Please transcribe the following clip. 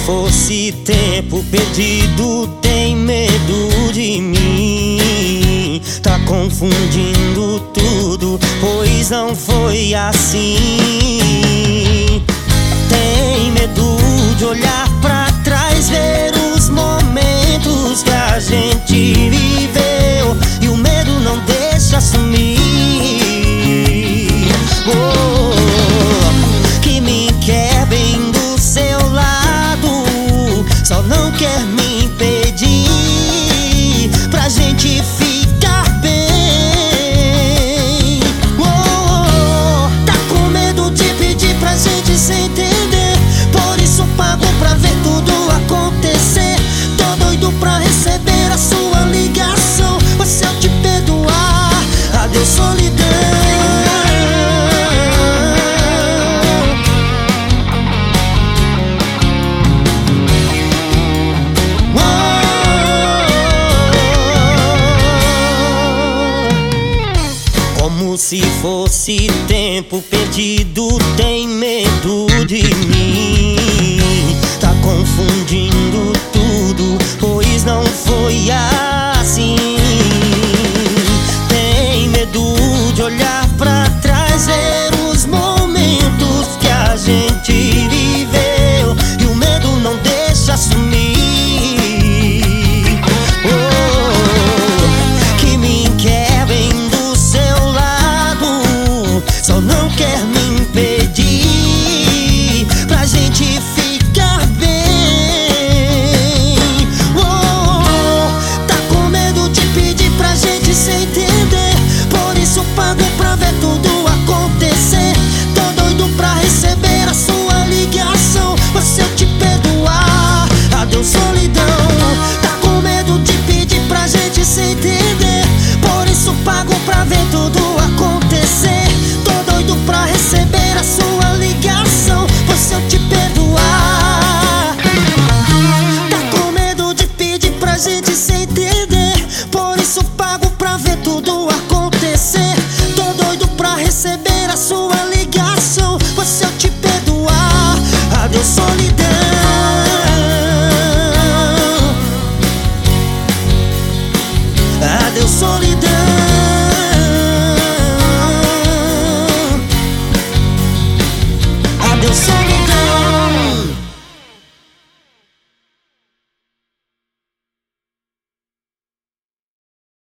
fosse tempo perdido, tem medo de mim. Tá confundindo tudo, pois não foi assim. Tem medo de olhar pra trás, ver os momentos que a gente viveu, e o medo não deixa sumir. Que me quer bem do seu lado, só não quer me impedir pra gente ficar bem. Tá com medo de pedir pra gente se entender, por isso pago pra ver tudo acontecer. Tô doido pra receber a sua ligação, mas se eu te perdoar, adeus solidão. Como se fosse tempo perdido, tem medo de mim. Tá confundindo tudo, pois não foi assim.